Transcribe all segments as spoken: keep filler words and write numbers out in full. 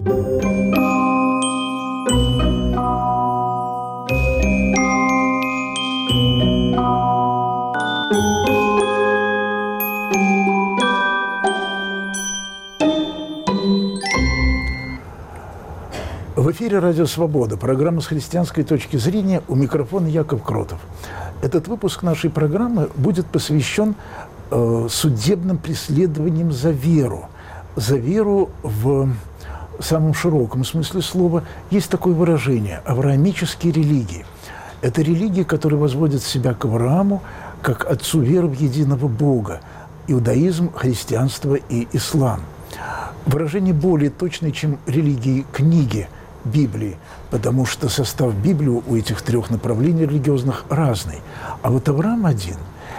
В эфире «Радио Свобода», программа «С христианской точки зрения», у микрофона Яков Кротов. Этот выпуск нашей программы будет посвящен э, судебным преследованиям за веру. За веру в самом широком смысле слова. Есть такое выражение – авраамические религии. Это религии, которые возводят себя к Аврааму, как отцу веры в единого Бога. Иудаизм, христианство и ислам. Выражение более точное, чем религии книги Библии, потому что состав Библии у этих трех направлений религиозных разный. А вот Авраам один.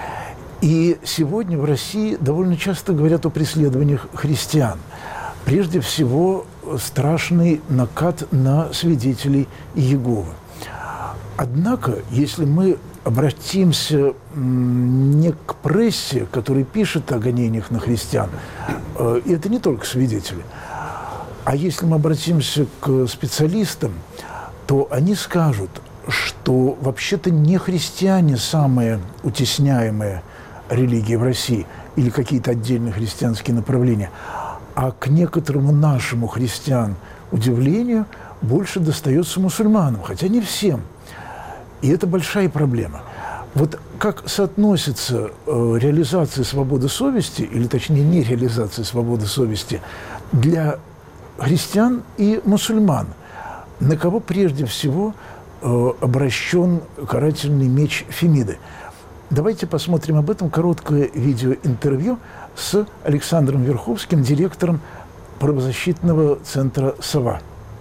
И сегодня в России довольно часто говорят о преследованиях христиан. Прежде всего, страшный накат на свидетелей Иеговы. Однако, если мы обратимся не к прессе, которая пишет о гонениях на христиан, и это не только свидетели, а если мы обратимся к специалистам, то они скажут, что вообще-то не христиане самые утесняемые религии в России или какие-то отдельные христианские направления, а к некоторому нашему христиан удивлению больше достается мусульманам, хотя не всем. И это большая проблема. Вот как соотносится э, реализация свободы совести, или точнее не реализация свободы совести, для христиан и мусульман, на кого прежде всего э, обращен карательный меч Фемиды? Давайте посмотрим об этом короткое видеоинтервью с Александром Верховским, директором правозащитного центра «Сова».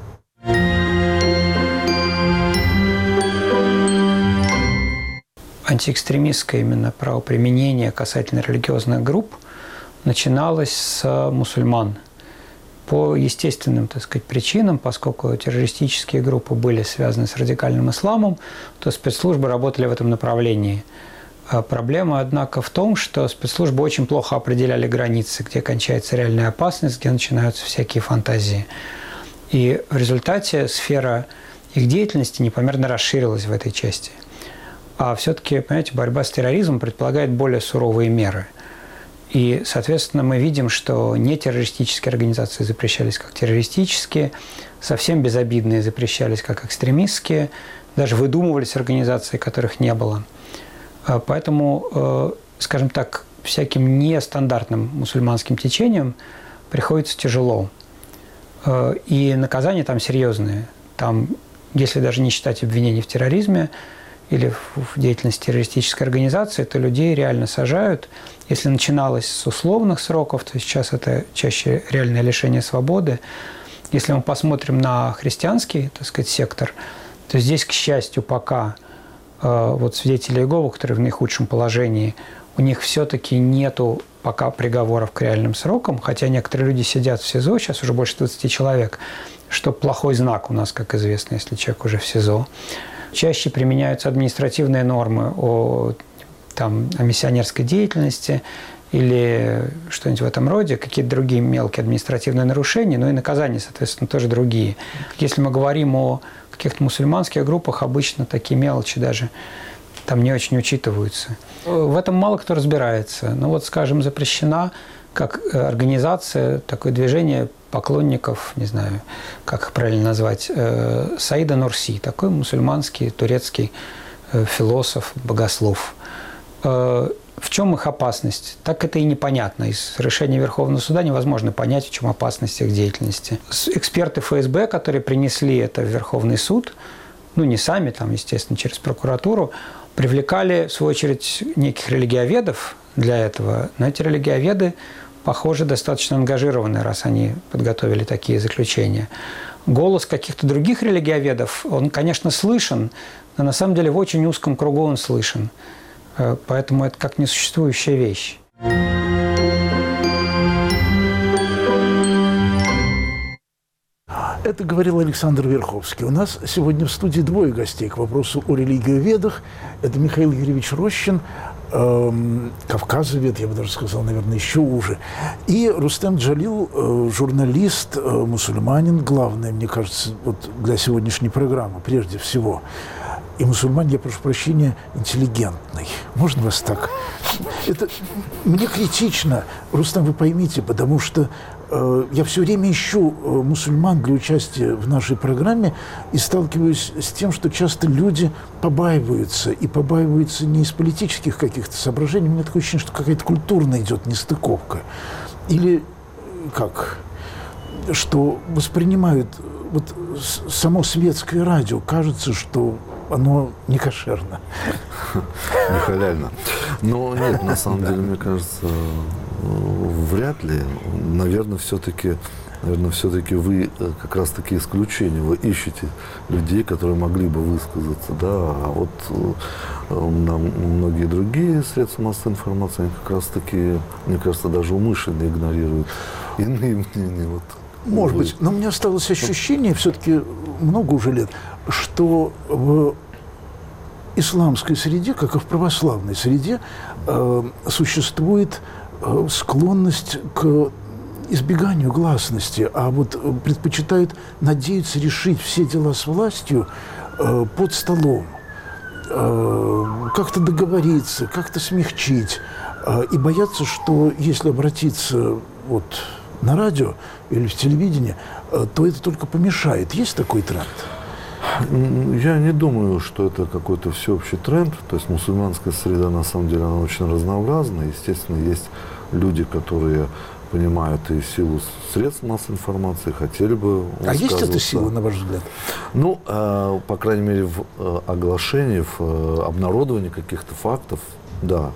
Антиэкстремистское именно правоприменение касательно религиозных групп начиналось с мусульман. По естественным, так сказать, причинам, поскольку террористические группы были связаны с радикальным исламом, то спецслужбы работали в этом направлении. А проблема, однако, в том, что спецслужбы очень плохо определяли границы, где кончается реальная опасность, где начинаются всякие фантазии. И в результате сфера их деятельности непомерно расширилась в этой части. А все-таки, понимаете, борьба с терроризмом предполагает более суровые меры. И, соответственно, мы видим, что нетеррористические организации запрещались как террористические, совсем безобидные запрещались как экстремистские, даже выдумывались организации, которых не было. Поэтому, скажем так, всяким нестандартным мусульманским течениям приходится тяжело. И наказания там серьезные. Там, если даже не считать обвинений в терроризме или в деятельности террористической организации, то людей реально сажают. Если начиналось с условных сроков, то сейчас это чаще реальное лишение свободы. Если мы посмотрим на христианский, так сказать, сектор, то здесь, к счастью, пока э, вот свидетели Иеговы, которые в наихудшем положении, у них все-таки нету пока приговоров к реальным срокам, хотя некоторые люди сидят в СИЗО, сейчас уже больше двадцати человек, что плохой знак у нас, как известно, если человек уже в СИЗО. Чаще применяются административные нормы о, там, о миссионерской деятельности или что-нибудь в этом роде, какие-то другие мелкие административные нарушения, но и наказания, соответственно, тоже другие. Если мы говорим о каких-то мусульманских группах, обычно такие мелочи даже там не очень учитываются. В этом мало кто разбирается. Ну вот, скажем, запрещена как организация, такое движение поклонников, не знаю, как их правильно назвать, э, Саида Нурси, такой мусульманский, турецкий э, философ, богослов. Э, в чем их опасность? Так это и непонятно. Из решения Верховного суда невозможно понять, в чем опасность их деятельности. Эксперты эф эс бэ, которые принесли это в Верховный суд, ну не сами, там, естественно, через прокуратуру, привлекали, в свою очередь, неких религиоведов для этого, но эти религиоведы, похоже, достаточно ангажированы, раз они подготовили такие заключения. Голос каких-то других религиоведов, он, конечно, слышен, но на самом деле в очень узком кругу он слышен. Поэтому это как несуществующая вещь. Это говорил Александр Верховский. У нас сегодня в студии двое гостей к вопросу о религиоведах. Это Михаил Юрьевич Рощин, э, кавказовед, я бы даже сказал, наверное, еще уже. И Рустем Джалил, э, журналист, э, мусульманин, главное, мне кажется, вот для сегодняшней программы, прежде всего. И мусульманин, я прошу прощения, интеллигентный. Можно вас так? Это мне критично, Рустам, вы поймите, потому что э, я все время ищу э, мусульман для участия в нашей программе и сталкиваюсь с тем, что часто люди побаиваются, и побаиваются не из политических каких-то соображений. У меня такое ощущение, что какая-то культурная идет нестыковка. Или как? Что воспринимают вот само светское радио, кажется, что оно не кошерно. Не халяльно. Но нет, на самом деле, мне кажется, вряд ли. Наверное, все-таки, наверное, все-таки вы как раз-таки исключение. Вы ищете людей, которые могли бы высказаться, да, а вот нам многие другие средства массовой информации, они как раз-таки, мне кажется, даже умышленно игнорируют иные мнения. Вот. Может быть, но у меня осталось ощущение, все-таки много уже лет, что в исламской среде, как и в православной среде, э, существует э, склонность к избеганию гласности, а вот предпочитают надеяться решить все дела с властью э, под столом, э, как-то договориться, как-то смягчить, э, и боятся, что если обратиться вот на радио или в телевидении, то это только помешает. Есть такой тренд? Я не думаю, что это какой-то всеобщий тренд. То есть мусульманская среда, на самом деле, она очень разнообразна. Естественно, есть люди, которые понимают и силу средств массовой информации, хотели бы А есть эта сила, на ваш взгляд? Ну, э, по крайней мере, в э, оглашении, в э, обнародовании каких-то фактов, да.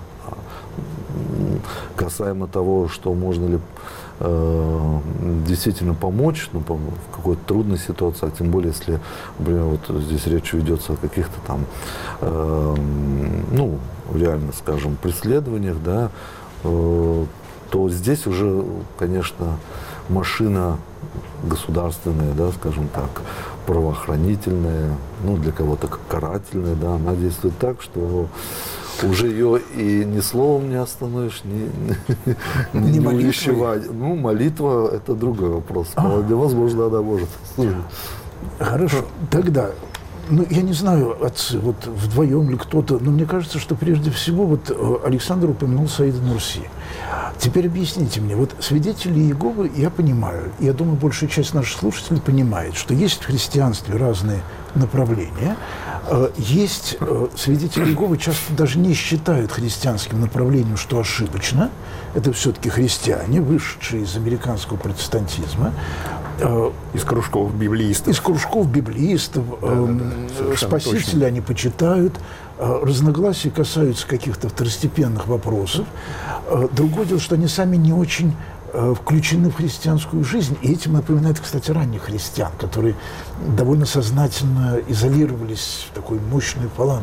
Касаемо того, что можно ли э, действительно помочь, ну, в какой-то трудной ситуации, а тем более, если, например, вот здесь речь ведется о каких-то там, э, ну, реально, скажем, преследованиях, да, э, то здесь уже, конечно, машина государственная, да, скажем так, правоохранительная, ну, для кого-то карательная, да, она действует так, что уже ее и ни словом не остановишь, ни, ни, не ни увещевать. Ну, молитва – это другой вопрос. А. Возможно, она может. Хорошо. Тогда, ну, я не знаю, отцы, вот вдвоем ли кто-то, но мне кажется, что прежде всего вот Александр упомянул Саида Нурси. Теперь объясните мне, вот свидетели Иеговы, я понимаю, я думаю, большая часть наших слушателей понимает, что есть в христианстве разные направления. Есть свидетели Иеговы часто даже не считают христианским направлением, что ошибочно. Это все-таки христиане, вышедшие из американского протестантизма. Из кружков библеистов. Из кружков библеистов. Да, да, да, спасителя точно. Они почитают. Разногласия касаются каких-то второстепенных вопросов. Другое дело, что они сами не очень включены в христианскую жизнь. И этим напоминает, кстати, ранних христиан, которые довольно сознательно изолировались в такую мощную фалангу.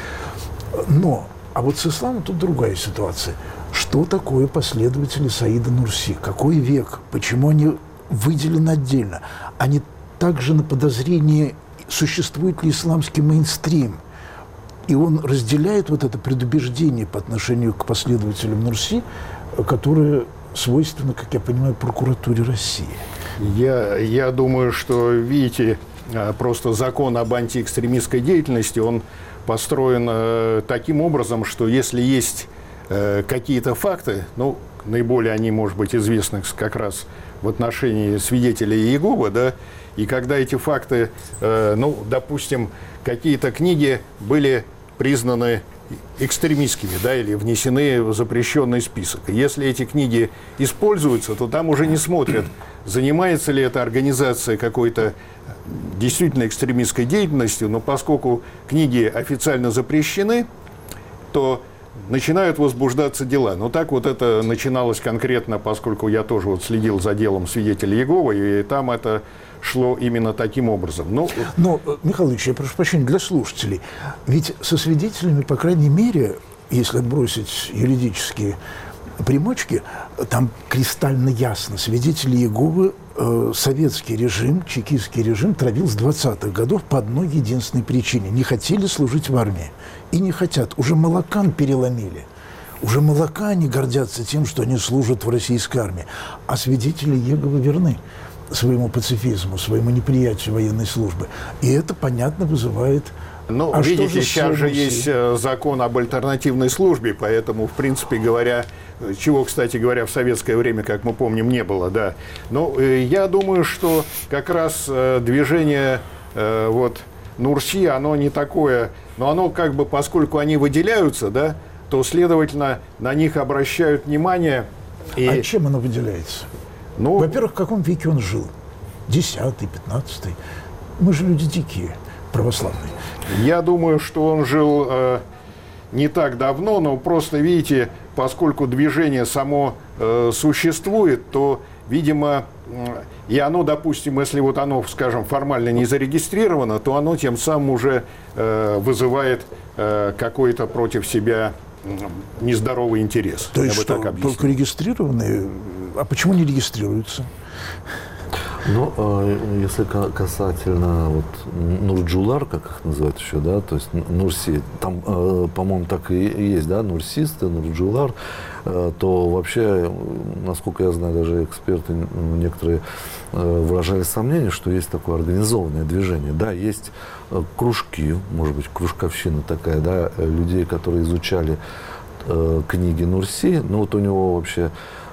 Но, а вот с исламом тут другая ситуация. Что такое последователи Саида Нурси? Какой век? Почему они выделены отдельно? Они также на подозрении, существует ли исламский мейнстрим. И он разделяет вот это предубеждение по отношению к последователям Нурси, которое свойственно, как я понимаю, прокуратуре России. Я, я думаю, что, видите, просто закон об антиэкстремистской деятельности, он построен таким образом, что если есть какие-то факты, ну, наиболее они, может быть, известны как раз в отношении свидетелей Иеговы, да, и когда эти факты, ну, допустим, какие-то книги были признаны экстремистскими, да, или внесены в запрещенный список. И если эти книги используются, то там уже не смотрят, занимается ли эта организация какой-то действительно экстремистской деятельностью, но поскольку книги официально запрещены, то начинают возбуждаться дела. Но так вот это начиналось конкретно, поскольку я тоже вот следил за делом свидетелей Иеговы, и там это шло именно таким образом. Ну, Но, Михаил Ильич, я прошу прощения, для слушателей, ведь со свидетелями, по крайней мере, если отбросить юридические примочки, там кристально ясно. Свидетели Иеговы э, советский режим, чекистский режим травил с двадцатых годов по одной единственной причине. Не хотели служить в армии. И не хотят. Уже молокан переломили. Уже молока они гордятся тем, что они служат в российской армии. А свидетели Иеговы верны своему пацифизму, своему неприятию военной службы. И это, понятно, вызывает... Ну, а видите, же сейчас же есть закон об альтернативной службе, поэтому, в принципе говоря, чего, кстати говоря, в советское время, как мы помним, не было, да. Но я думаю, что как раз движение вот Нурси, оно не такое, но оно как бы, поскольку они выделяются, да, то, следовательно, на них обращают внимание. И... А чем оно выделяется? Ну, во-первых, в каком веке он жил? Десятый, пятнадцатый. Мы же люди дикие, православные. Я думаю, что он жил э, не так давно, но просто, видите, поскольку движение само э, существует, то, видимо, э, и оно, допустим, если вот оно, скажем, формально не зарегистрировано, то оно тем самым уже э, вызывает э, какой-то против себя нездоровый интерес. То есть я бы что, так объяснил. только регистрированные? А почему не регистрируются? Ну, если касательно вот Нурджулар, как их называют еще, да, то есть Нурси, там, по-моему, так и есть, да, Нурсисты, Нурджулар, то вообще, насколько я знаю, даже эксперты некоторые выражали сомнение, что есть такое организованное движение. Да, есть кружки, может быть, кружковщина такая, да, людей, которые изучали книги Нурси, но вот у него вообще,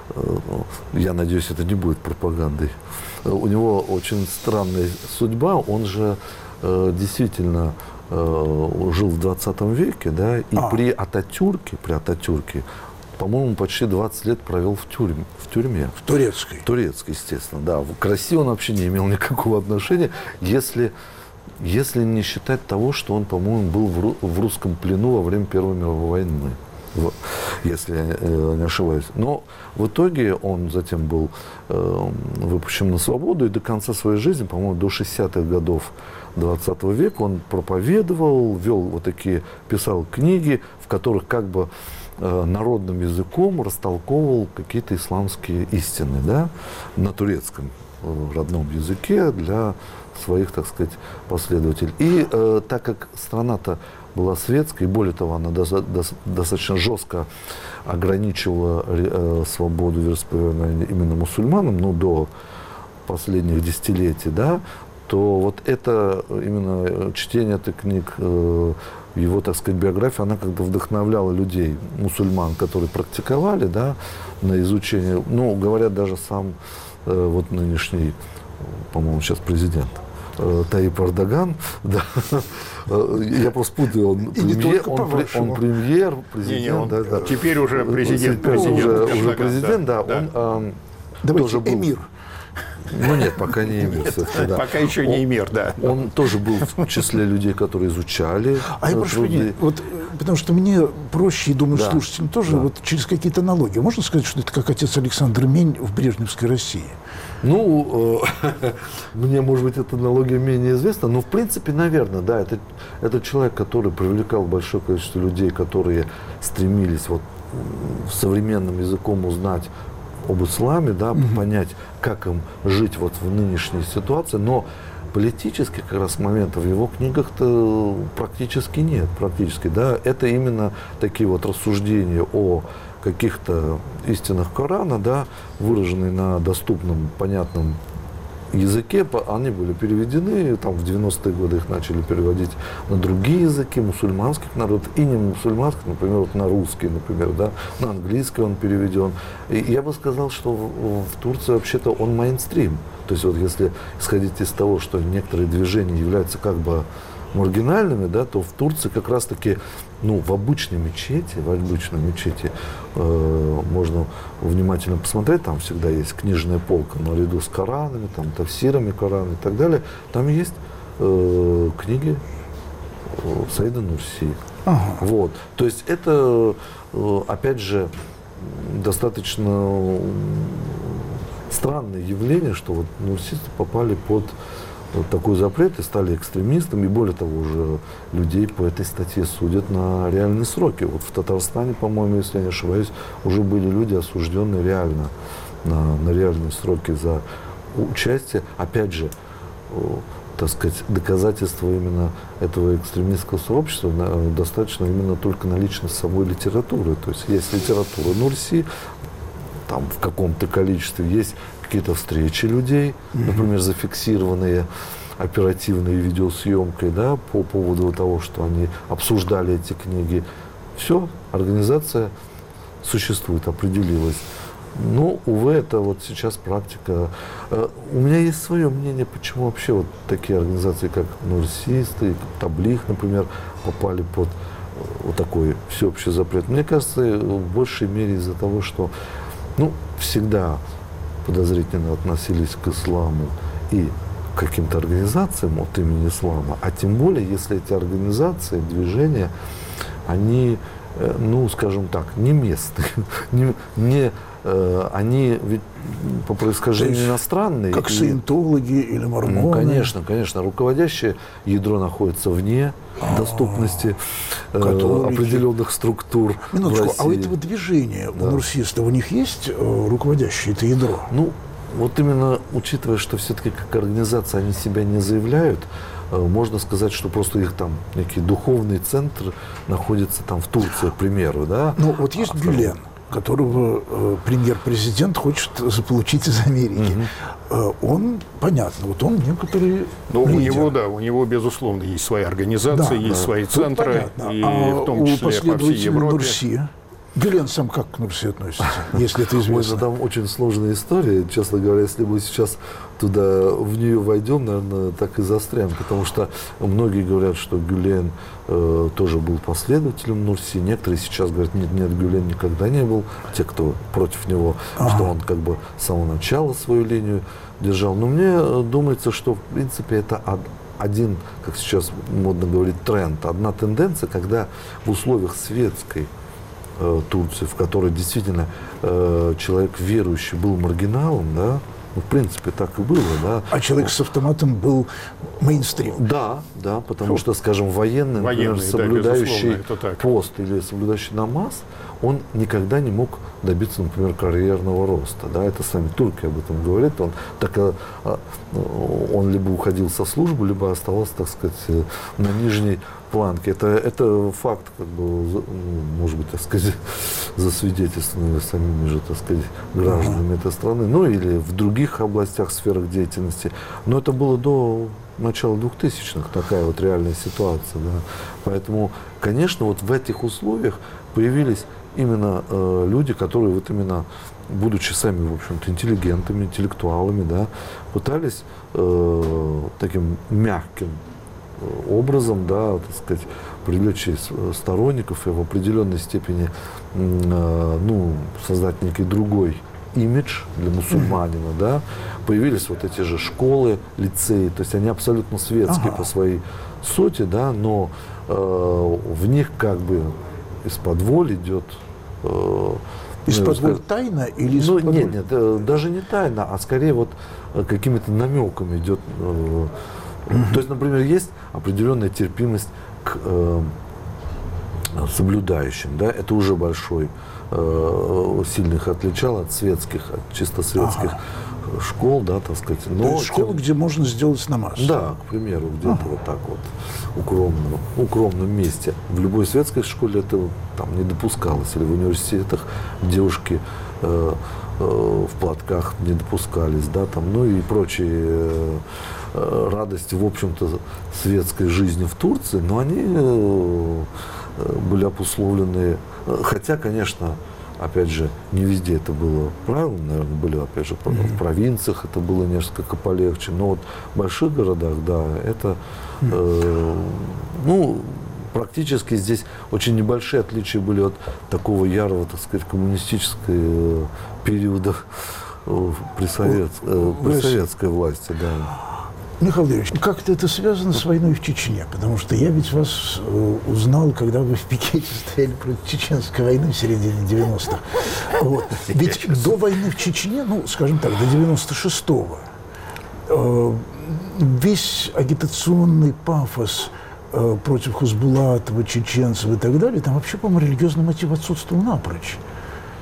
я надеюсь, это не будет пропагандой. У него очень странная судьба. Он же э, действительно э, жил в двадцатом веке, да, и а. при Ататюрке, при Ататюрке, по-моему, почти двадцать лет провел в тюрьме. В тюрьме. В турецкой. В турецкой, естественно, да. К России он вообще не имел никакого отношения, если, если не считать того, что он, по-моему, был в, ру, в русском плену во время Первой мировой войны. Если я э, не ошибаюсь. Но в итоге он затем был э, выпущен на свободу, и до конца своей жизни, по-моему, до шестидесятых годов двадцатого века он проповедовал, вел вот такие, писал книги, в которых как бы э, народным языком растолковывал какие-то исламские истины, да, на турецком э, родном языке для своих, так сказать, последователей. И э, так как страна-то была светской, и более того, она до, до, достаточно жестко ограничивала э, свободу вероисповедания именно мусульманам, ну, до последних десятилетий, да, то вот это именно чтение этих книг, э, его, так сказать, биография, она как-то вдохновляла людей, мусульман, которые практиковали, да, на изучение, ну, говорят, даже сам э, вот нынешний, по-моему, сейчас президент Таип Эрдоган, да. Я просто путаю, он премьер, он, он премьер, президент, не, не, он, да, да. Теперь уже президент, президент, уже, уже президент, да, да. Он а, тоже был. Эмир. Ну нет, пока не эмир. Да. Пока еще не эмир, да. Он тоже был в числе людей, которые изучали. А я прошу прощения, вот, потому что мне проще, и думаю, да. слушателям тоже, да. вот через какие-то аналогии. Можно сказать, что это как отец Александр Мень в брежневской России? Ну, э, мне, может быть, эта аналогия менее известна, но, в принципе, наверное, да, это, это человек, который привлекал большое количество людей, которые стремились вот современным языком узнать об исламе, да, mm-hmm. понять, как им жить вот в нынешней ситуации, но политических как раз моментов в его книгах-то практически нет, практически, да, это именно такие вот рассуждения о каких-то истинах Корана, да, выраженные на доступном, понятном языке, они были переведены, там в девяностые годы их начали переводить на другие языки мусульманских народов, и не мусульманских, например, вот на русский, например, да, на английский он переведен. И я бы сказал, что в, в Турции вообще-то он мейнстрим. То есть вот если исходить из того, что некоторые движения являются как бы маргинальными, да, то в Турции как раз-таки, ну, в обычной мечети, в обычной мечети э, можно внимательно посмотреть, там всегда есть книжная полка наряду с Коранами, там, тафсирами Корана и так далее. Там есть э, книги э, Саида Нурси. Ага. Вот. То есть это, э, опять же, достаточно странное явление, что вот нурсисты попали под вот такой запрет и стали экстремистами, и более того, уже людей по этой статье судят на реальные сроки. Вот в Татарстане, по-моему, если я не ошибаюсь, уже были люди осужденные реально на, на реальные сроки за участие. Опять же, так сказать, доказательства именно этого экстремистского сообщества достаточно именно только наличия самой литературы. То есть есть литература Нурси, там в каком-то количестве, есть какие-то встречи людей, например, зафиксированные оперативной видеосъемкой, да, по поводу того, что они обсуждали эти книги. Все, организация существует, определилась. Но, увы, это вот сейчас практика. У меня есть свое мнение, почему вообще вот такие организации, как Нурсисты, Таблих, например, попали под вот такой всеобщий запрет. Мне кажется, в большей мере из-за того, что, ну, всегда подозрительно относились к исламу и к каким-то организациям от имени ислама, а тем более, если эти организации, движения, они, ну, скажем так, не местные, не, не, э, они ведь по происхождению иностранные. Как и, саентологи или мормоны. Ну, конечно, конечно. Руководящее ядро находится вне А-а-а. доступности э, определенных структур. Минуточку, а у этого движения, да. у нурсистов, у них есть э, руководящее это ядро? Ну, вот именно учитывая, что все-таки как организация они себя не заявляют, можно сказать, что просто их там некий духовный центр находится там в Турции, к примеру, да? Ну, вот есть а, Гюлен, которого э, премьер-президент хочет заполучить из Америки. Угу. Э, он, понятно, вот он некоторые Ну, у него, да, у него, безусловно, есть своя организация, да, есть да. свои центры, и а в том числе по всей Европе. Нурси, Гюлен сам как к Нурси относится, если это известно? Ой, там очень сложная история, честно говоря, если мы сейчас туда, в нее войдем, наверное, так и застрянем, потому что многие говорят, что Гюлен э, тоже был последователем Нурси, некоторые сейчас говорят, нет, нет, Гюлен никогда не был, те, кто против него, ага. что он как бы с самого начала свою линию держал. Но мне думается, что, в принципе, это один, как сейчас модно говорить, тренд, одна тенденция, когда в условиях светской Турции, в которой действительно э, человек верующий был маргиналом, да, ну, в принципе, так и было, да. А человек с автоматом был мейнстрим. Да, да, потому что, скажем, военный, например, соблюдающий да, пост или соблюдающий намаз, он никогда не мог добиться, например, карьерного роста. Да, это сами турки об этом говорят. Он, так, он либо уходил со службы, либо оставался, так сказать, на нижней планке. Это, это факт, как бы, может быть, так сказать, засвидетельствованный самими же, так сказать, гражданами этой страны, ну или в других областях, сферах деятельности. Но это было до начала двухтысячных, такая вот реальная ситуация. Да. Поэтому, конечно, вот в этих условиях появились именно э, люди, которые вот именно, будучи сами, в общем-то, интеллигентами, интеллектуалами, да, пытались э, таким мягким образом, да, так сказать, привлечь сторонников и в определенной степени э, ну, создать некий другой имидж для мусульманина, mm-hmm. да, появились вот эти же школы, лицеи, то есть они абсолютно светские ага. по своей сути, да, но э, в них как бы из-под воль идет э, из-под воль тайна или из-под ну, нет, нет, э, даже не тайна, а скорее вот э, какими-то намеками идет. Э, mm-hmm. То есть, например, есть определенная терпимость к э, соблюдающим, да, это уже большой э, сильно их отличало от светских, от чисто светских ага. школ, да, так сказать. Но то есть школы, тем... где можно сделать намаз. Да, к примеру, где-то ага. вот так вот, укромном, укромном месте. В любой светской школе это там не допускалось, или в университетах девушки э, э, в платках не допускались, да, там, ну и прочие э, радости, в общем-то, светской жизни в Турции, но они э, были обусловлены, хотя, конечно, опять же, не везде это было правильно, наверное, были, опять же, mm-hmm. в провинциях это было несколько полегче, но вот в больших городах, да, это, э, ну, практически здесь очень небольшие отличия были от такого ярого, так сказать, коммунистического периода при, совет, э, при советской власти, да. Михаил Юрьевич, как-то это связано с войной в Чечне, потому что я ведь вас э, узнал, когда вы в пикете стояли против Чеченской войны в середине девяностых. Вот. Ведь до войны в Чечне, ну, скажем так, до девяносто шестого, э, весь агитационный пафос э, против Хасбулатова, чеченцев и так далее, там вообще, по-моему, религиозный мотив отсутствовал напрочь.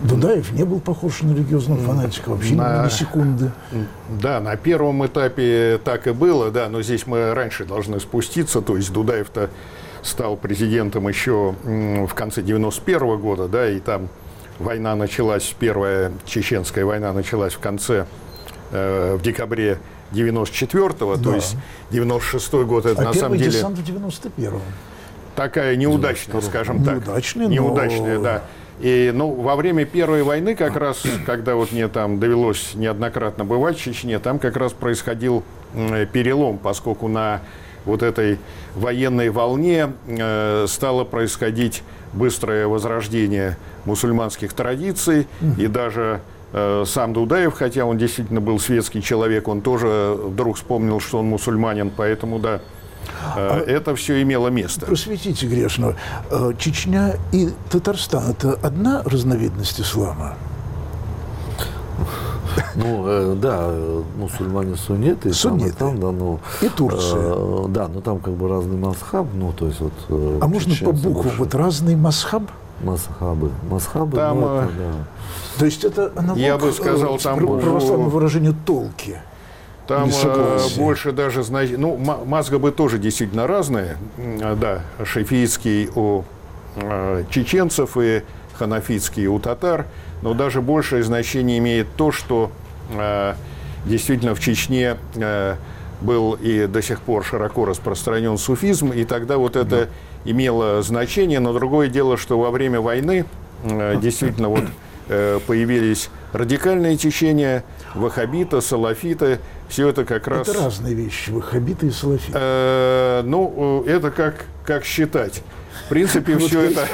Дудаев не был похож на религиозного фанатика вообще на... ни секунды. Да, на первом этапе так и было, да, но здесь мы раньше должны спуститься, то есть Дудаев-то стал президентом еще в конце девяносто первого года, да, и там война началась, первая чеченская война началась в конце, э, в декабре девяносто четвёртого, да. То есть девяносто шестой год, это а на самом деле... десант в девяносто первом. Такая неудачная, скажем так. Неудачная, Неудачная, но... да. И, ну, во время Первой войны, как раз, когда вот мне там довелось неоднократно бывать в Чечне, там как раз происходил э, перелом, поскольку на вот этой военной волне э, стало происходить быстрое возрождение мусульманских традиций, mm-hmm. и даже э, сам Дудаев, хотя он действительно был светский человек, он тоже вдруг вспомнил, что он мусульманин, поэтому, да, А, это все имело место. Просветите грешного. Чечня и Татарстан – это одна разновидность ислама? Ну, э, да, мусульмане сунниты, Сунниты. Там, да, ну, и Турция. Э, да, но там как бы разный масхаб, ну, то есть вот... Э, а можно по буквам, больше. Вот разный масхаб? Масхабы. Масхабы, там, ну, это, да. То есть это аналог, я бы сказал, там православному выражению толки? Там э, больше даже, ну, мазгабы тоже действительно разные, да, шафиитский у э, чеченцев и ханафитский у татар, но даже большее значение имеет то, что э, действительно в Чечне э, был и до сих пор широко распространен суфизм, и тогда вот это да. имело значение, но другое дело, что во время войны э, действительно вот э, появились радикальные течения, ваххабиты, салафиты. Все это как раз... Это разные вещи, ваххабиты и салафиты. Э, ну, это как, как считать. В принципе, все это...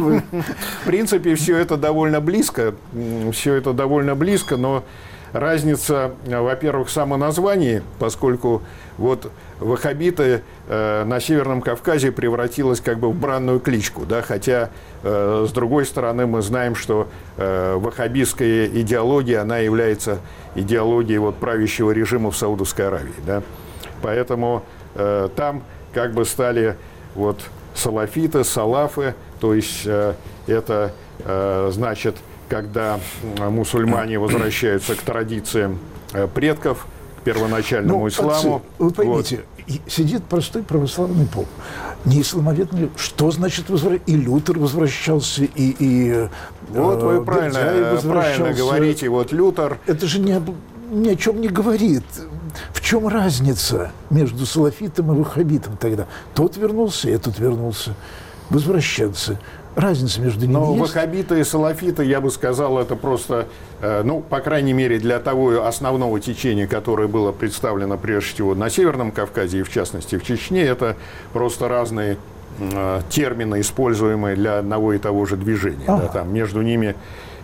В принципе, все это довольно близко. Все это довольно близко, но разница, во-первых, в самоназвании, поскольку вот ваххабиты э, на Северном Кавказе превратилась как бы в бранную кличку, да, хотя э, с другой стороны мы знаем, что э, ваххабистская идеология, она является идеологией вот правящего режима в Саудовской Аравии, да, поэтому э, там как бы стали вот салафиты, салафы, то есть э, это э, значит, когда мусульмане возвращаются к традициям э, предков, первоначальному ну, исламу. Отцы, вы поймите, вот. Сидит простой православный поп. Не исламовед, что значит возвращаться? И Лютер возвращался, и... и вот э, вы правильно, правильно говорите, вот Лютер... Это же ни, ни о чем не говорит. В чем разница между салафитом и ваххабитом тогда? Тот вернулся, этот вернулся. Возвращаться. Разница между ними Но есть? ваххабиты и салафиты, я бы сказал, это просто, э, ну, по крайней мере, для того основного течения, которое было представлено прежде всего на Северном Кавказе и, в частности, в Чечне, это просто разные э, термины, используемые для одного и того же движения. Ага. Да, там между ними,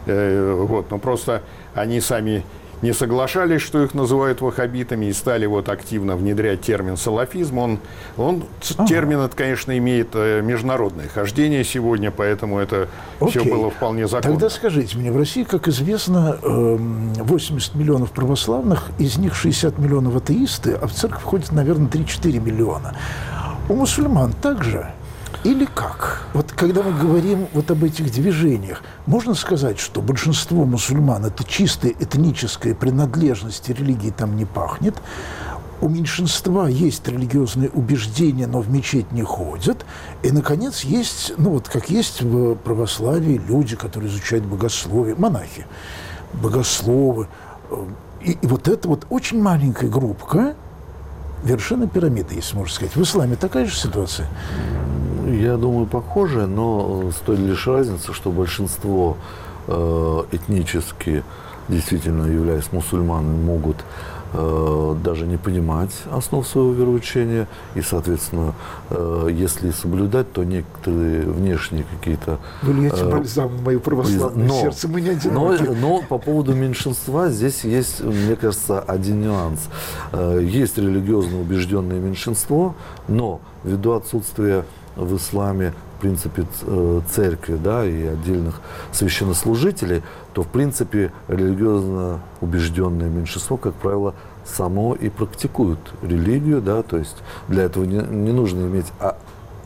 э, вот, но просто они сами не соглашались, что их называют ваххабитами, и стали вот активно внедрять термин салафизм. Он, он ага. термин, это, конечно, имеет международное хождение сегодня, поэтому это Окей. все было вполне законно. Тогда скажите мне, в России, как известно, восемьдесят миллионов православных, из них шестьдесят миллионов атеисты, а в церковь ходит, наверное, три-четыре миллиона. У мусульман также? Или как? Вот когда мы говорим вот об этих движениях, можно сказать, что большинство мусульман – это чистая этническая принадлежность, и религии там не пахнет. У меньшинства есть религиозные убеждения, но в мечеть не ходят. И, наконец, есть, ну вот как есть в православии люди, которые изучают богословие, монахи, богословы. И, и вот это вот очень маленькая группка, вершина пирамиды, если можно сказать. В исламе такая же ситуация? Я думаю, похоже, но с той лишь разницей, что большинство э, этнически, действительно являясь мусульманами, могут э, даже не понимать основ своего вероучения. И, соответственно, э, если соблюдать, то некоторые внешние какие-то... Вы льете э, бальзам в мое православное но, сердце, мы не одиноки. Но, но по поводу меньшинства здесь есть, мне кажется, один нюанс. Э, есть религиозно убежденное меньшинство, но ввиду отсутствия в исламе, в принципе, церкви, да, и отдельных священнослужителей, то, в принципе, религиозно убежденное меньшинство, как правило, само и практикует религию, да, то есть для этого не, не нужно иметь а,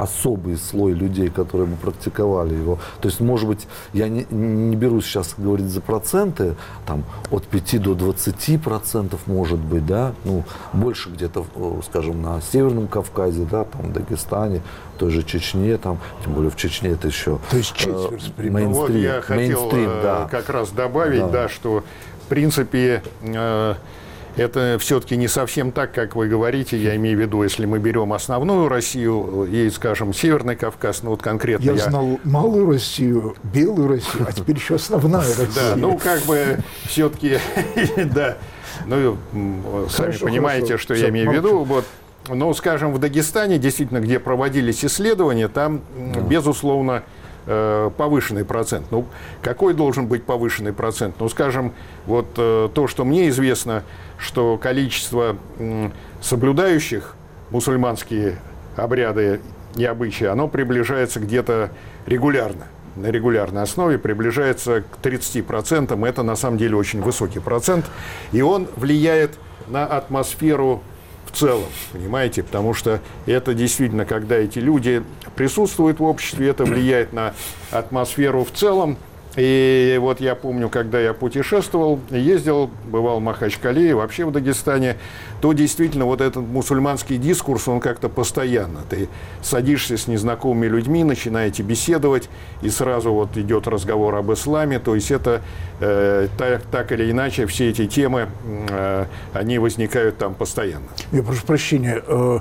особый слой людей, которые бы практиковали его. То есть, может быть, я не, не беру сейчас говорить за проценты, там, от пяти до двадцати процентов может быть, да, ну, больше где-то, скажем, на Северном Кавказе, да, там, в Дагестане, в той же Чечне, там, тем более в Чечне это еще... То есть четверть э, мейнстрим, вот я хотел да. как раз добавить, да, да что, в принципе, э, это все-таки не совсем так, как вы говорите. Я имею в виду, если мы берем основную Россию и, скажем, Северный Кавказ, ну вот конкретно я... Я знал малую Россию, белую Россию, а теперь еще основная Россия. Да, ну как бы все-таки, да, ну сами понимаете, что я имею в виду. Вот, ну, скажем, в Дагестане, действительно, где проводились исследования, там, безусловно, повышенный процент. Ну, какой должен быть повышенный процент? Ну, скажем, вот то, что мне известно, что количество соблюдающих мусульманские обряды и обычаи, оно приближается где-то регулярно, на регулярной основе приближается к тридцати процентам. Это, на самом деле, очень высокий процент. И он влияет на атмосферу в целом, понимаете, потому что это действительно, когда эти люди присутствуют в обществе, это влияет на атмосферу в целом. И вот я помню, когда я путешествовал, ездил, бывал в Махачкале, вообще в Дагестане, то действительно вот этот мусульманский дискурс, он как-то постоянно. Ты садишься с незнакомыми людьми, начинаете беседовать, и сразу вот идет разговор об исламе. То есть это э, так, так или иначе, все эти темы, э, они возникают там постоянно. Я прошу прощения, э,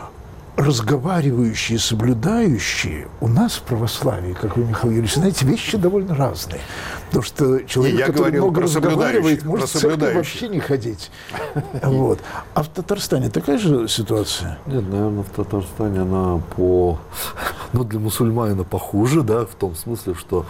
разговаривающие, соблюдающие у нас в православии, как вы, Михаил Юрьевич, знаете, вещи довольно разные. Потому что человек, я который много разговаривает, может в церковь вообще не ходить. Вот. А в Татарстане такая же ситуация? Нет, наверное, в Татарстане она по... Ну, для мусульманина похуже, да, в том смысле, что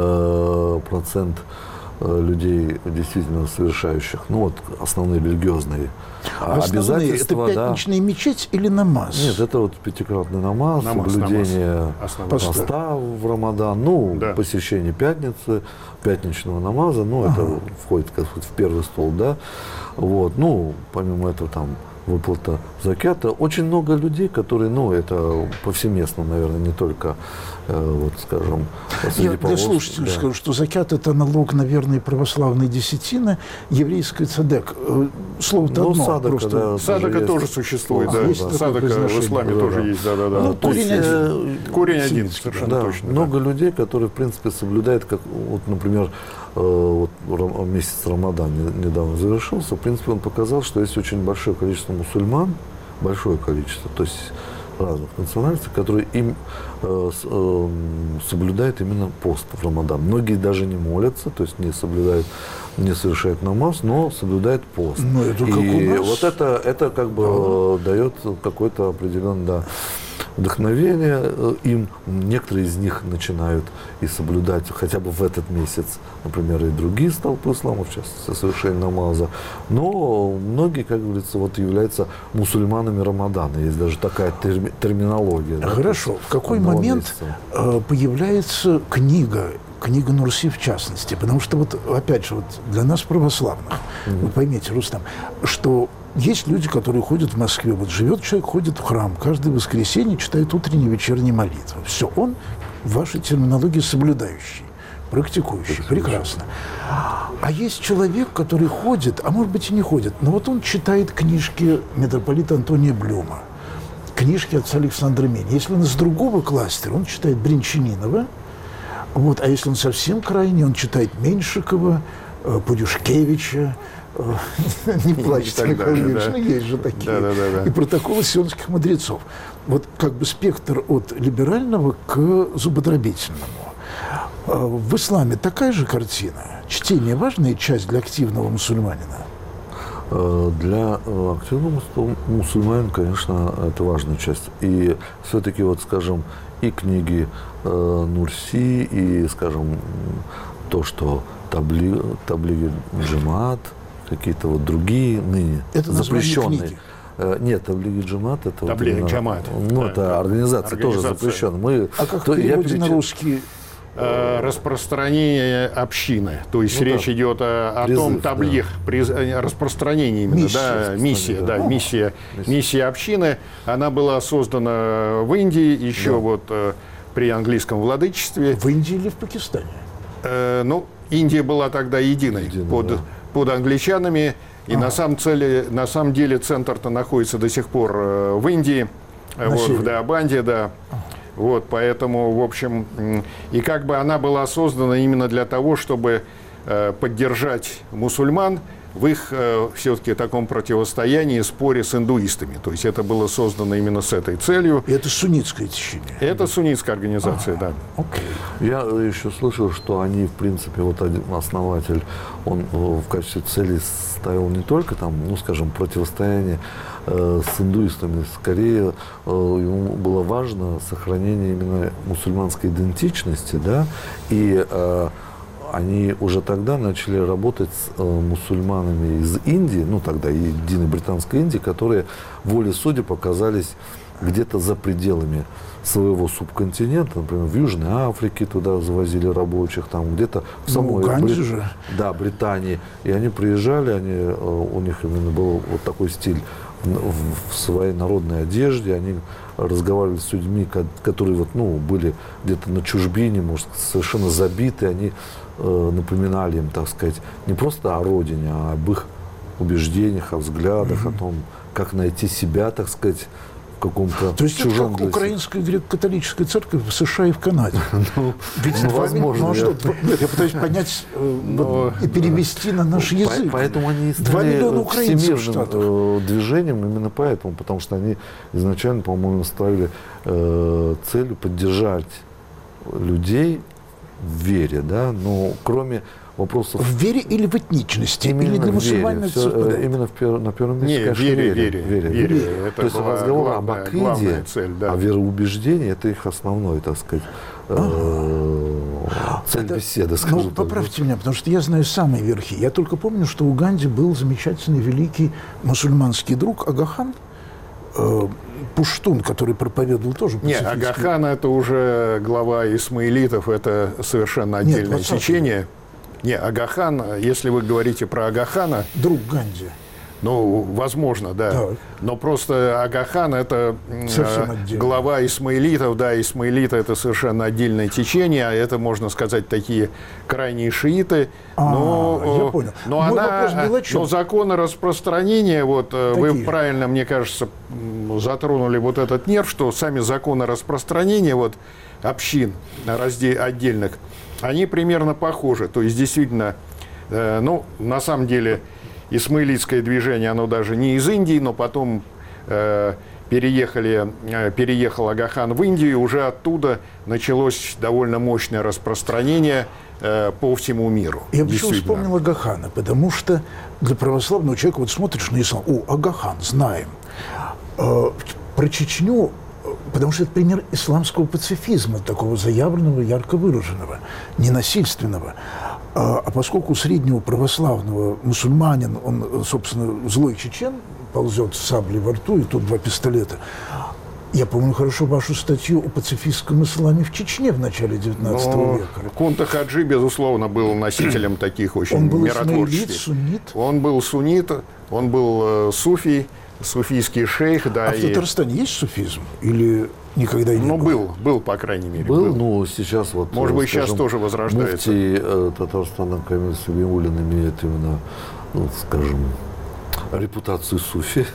э, процент людей, действительно совершающих, ну вот, основные религиозные а обязательства. Это пятничная да. мечеть или намаз? Нет, это вот пятикратный намаз, намаз соблюдение намаз. поста в Рамадан, ну, да. посещение пятницы, пятничного намаза, ну, ага. это входит, как сказать, в первый стол, да, вот, ну, помимо этого там выплата закята. Очень много людей, которые, ну, это повсеместно, наверное, не только, э, вот, скажем, среди Я для слушателей да. скажу, что закят – это налог, наверное, православной десятины, еврейской цадек. Слово-то ну, одно. Садака, просто... да, садака тоже, тоже существует, а, да. Есть садака в исламе да, тоже да. есть, да-да-да. Ну, корень один. Корень один, совершенно да, точно. Много да. людей, которые, в принципе, соблюдают, как, вот, например, вот месяц Рамадан недавно завершился, в принципе, он показал, что есть очень большое количество мусульман, большое количество, то есть разных национальностей, которые им э, э, соблюдают именно пост в Рамадан. Многие даже не молятся, то есть не соблюдают, не совершают намаз, но соблюдают пост. Ну, это как и у нас. вот это, это как бы ага. дает какой-то определенный да, вдохновение им. Некоторые из них начинают и соблюдать хотя бы в этот месяц, например, и другие столпы ислама, в частности, совершение намаза. Но многие, как говорится, вот являются мусульманами Рамадана. Есть даже такая терми- терминология. Хорошо. Да, в какой момент месяца. появляется книга, книга Нурси в частности? Потому что, вот, опять же, вот для нас православных, mm-hmm. вы поймите, Рустам, что есть люди, которые ходят в Москве. Вот живет человек, ходит в храм, каждое воскресенье читает утренние и вечерние молитвы. Все, он в вашей терминологии соблюдающий, практикующий. Прекрасно. А есть человек, который ходит, а может быть и не ходит, но вот он читает книжки митрополита Антония Блюма, книжки отца Александра Мени. Если он из другого кластера, он читает Бринчанинова, вот, а если он совсем крайний, он читает Меньшикова, Пурюшкевича, не плачьте, Михаил Юрьевич, но есть же такие. Да, да, да, да. И протоколы сионских мудрецов. Вот как бы спектр от либерального к зубодробительному. В исламе такая же картина? Чтение – важная часть для активного мусульманина? Для активного мусульманина, конечно, это важная часть. И все-таки, вот, скажем, и книги Нурси, и, скажем, то, что табли, таблиги джамаат, какие-то вот другие ныне это запрещенные. Нет, таблиги джамаат это таблиги вот, джамаат. Ну, да, это организация, организация тоже запрещенная. Мы, а как в переводе на русский? э, распространение общины. То есть ну, речь да. идет о, о Призыв, том таблих, да. приз, распространение именно, Миссия, да, миссия, да, да. миссия, миссия общины. Она была создана в Индии еще Да. вот э, при английском владычестве. В Индии или в Пакистане? Э, ну, Индия была тогда единой Единой, под, да. под англичанами. И Ага. на, самом целе, на самом деле центр-то находится до сих пор э, в Индии, э, вот, севере. в Деобанде, да. Вот, поэтому, в общем, м, и как бы она была создана именно для того, чтобы э, поддержать мусульман в их э, все-таки таком противостоянии, споре с индуистами. То есть это было создано именно с этой целью. И это суннитское течение. Это суннитская организация, да. Окей. Я еще слышал, что они, в принципе, вот один основатель, он э, в качестве цели ставил не только там, ну, скажем, противостояние э, с индуистами, скорее э, ему было важно сохранение именно мусульманской идентичности, да, и э, они уже тогда начали работать с э, мусульманами из Индии, ну тогда единой британской Индии, которые волей судеб оказались где-то за пределами своего субконтинента, например, в Южной Африке туда завозили рабочих, там где-то в Ну, самой Уганде Бри- же. Да, Британии. И они приезжали, они, э, у них именно был вот такой стиль в, в своей народной одежде, они разговаривали с людьми, ко- которые вот, ну, были где-то на чужбине, может, совершенно забиты, они э, напоминали им, так сказать, не просто о родине, а об их убеждениях, о взглядах, mm-hmm. о том, как найти себя, так сказать, в каком-то То есть это чужом как для себя. украинская греко-католическая церковь в США и в Канаде. Ведь ну, два возможно, ми- ну, а я- что, два- нет, я пытаюсь понять э, вот, и перевести на наш По- язык. Поэтому они и Два стали миллиона украинцев в всемирным Штатах. э, движением именно поэтому, потому что они изначально, по-моему, ставили э, целью поддержать людей в вере, да, но кроме вопросов В вере или в этничности? Или для в мусульман вере, это всё, э, совпадает? именно в пер- на первом месте, Не, конечно, вере, вере, вере, вере. Это То есть была разговор об главная- акиде, главная цель, да. а вероубеждение – это их основной, так сказать, э, цель Это- беседы, Ну, скажу так. поправьте меня, потому что я знаю самые верхи. Я только помню, что в Уганде был замечательный великий мусульманский друг Агахан, э, пуштун, который проповедовал тоже Не, пацифистский. Агахан это уже глава исмаилитов, это совершенно Нет, отдельное двадцатый. течение. Не, Агахан, если вы говорите про Агахана, Друг Ганди. ну, возможно, да. Так. Но просто Агахан это м, Совсем э, отдельно. глава исмаилитов, да, исмаилиты это совершенно отдельное течение, а это, можно сказать, такие крайние шииты. А, но, я э, понял. Но, Мой она, вопрос был о чем? но законы распространения, вот э, вы Такие. правильно, мне кажется, м, затронули вот этот нерв, что сами законы распространения вот, общин разде- отдельных, они примерно похожи. То есть, действительно, э, ну, на самом деле, исмаилитское движение, оно даже не из Индии, но потом э, переехали, э, переехал Агахан в Индию, и уже оттуда началось довольно мощное распространение э, по всему миру. Я почему Действительно. вспомнил Агахана, потому что для православного человека, вот смотришь на ислам, о, Агахан, знаем. Э, Про Чечню, э, потому что это пример исламского пацифизма, такого заявленного, ярко выраженного, ненасильственного. А, а поскольку у среднего православного мусульманин, он, собственно, злой чечен, ползет с саблей во рту, и тут два пистолета. Я помню хорошо вашу статью о пацифистском исламе в Чечне в начале девятнадцатого Но века. Кунта Хаджи, безусловно, был носителем таких очень Он был миротворческих. исмаилит, суннит. Он был суннит, он был э, суфий, суфийский шейх, да. А в и- Татарстане есть суфизм? Или никогда и не Ну, было? был, был, по крайней мере. Был, ну, сейчас вот... Может э, быть, сейчас скажем, тоже возрождается. Муфтий э, Татарстана Камиль Сулеймуллин имеет именно, ну, скажем, репутацию суфи.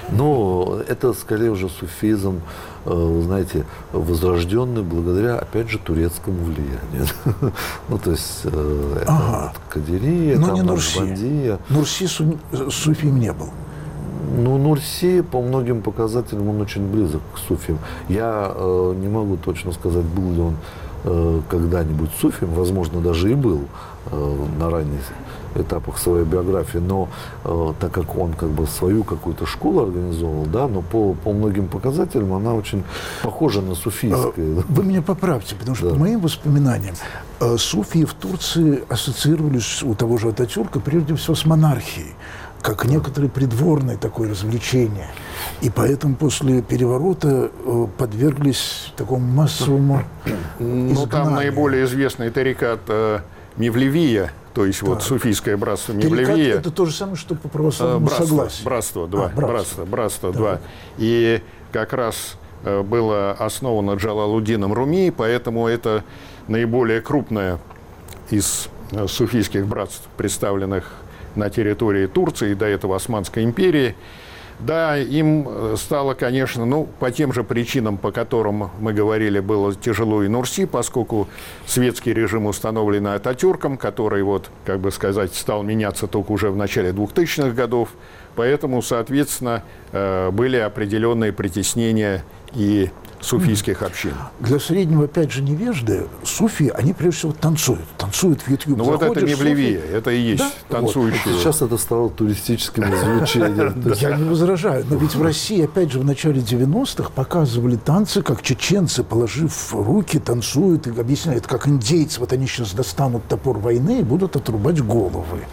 Но это скорее уже суфизм, э, вы знаете, возрожденный благодаря, опять же, турецкому влиянию. Ну, то есть, э, это Ага. вот Кадирия, Но там, не Нурси. Накшбандия. Нурси сун- суфием не был. Ну, Нурси по многим показателям он очень близок к суфиям. Я э, не могу точно сказать, был ли он э, когда-нибудь суфием, возможно, даже и был э, на ранней этапах своей биографии, но э, так как он как бы свою какую-то школу организовал, да, но по, по многим показателям она очень похожа на суфийскую. Вы меня поправьте, потому что да. по моим воспоминаниям суфии в Турции ассоциировались у того же Ататюрка прежде всего с монархией, как некоторое придворное такое развлечение. И поэтому после переворота э, подверглись такому массовому изгнанию. Ну, там наиболее известный тарикат э, Мевлевия, то есть так. вот суфийское братство Мевлевия. Тарикат — это то же самое, что по православному братство, согласию. Братство, два. А, братство, братство, братство да. два. И как раз э, было основано Джалалуддином Руми, поэтому это наиболее крупное из э, суфийских братств, представленных на территории Турции, до этого Османской империи. Да, им стало, конечно, ну, по тем же причинам, по которым мы говорили, было тяжело и Нурси, поскольку светский режим установлен Ататюрком, который, вот, как бы сказать, стал меняться только уже в начале двухтысячных годов. Поэтому, соответственно, были определенные притеснения и суфийских общин. Для среднего, опять же, невежды, суфии, они прежде всего танцуют. Танцуют в YouTube. Ну вот это Мевлевия, это и есть да? танцующие. Вот. Сейчас это стало туристическим развлечением. Я не возражаю, но ведь в России, опять же, в начале девяностых показывали танцы, как чеченцы, положив руки, танцуют и объясняют, как индейцы, вот они сейчас достанут топор войны и будут отрубать головы.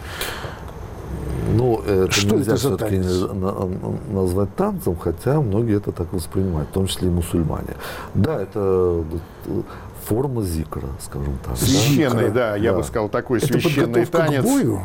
Ну, это что нельзя это за все-таки танец? назвать танцем, хотя многие это так воспринимают, в том числе и мусульмане. Да, это форма зикра, скажем так. Священный, да, да я да. бы сказал, такой это священный танец. К бою?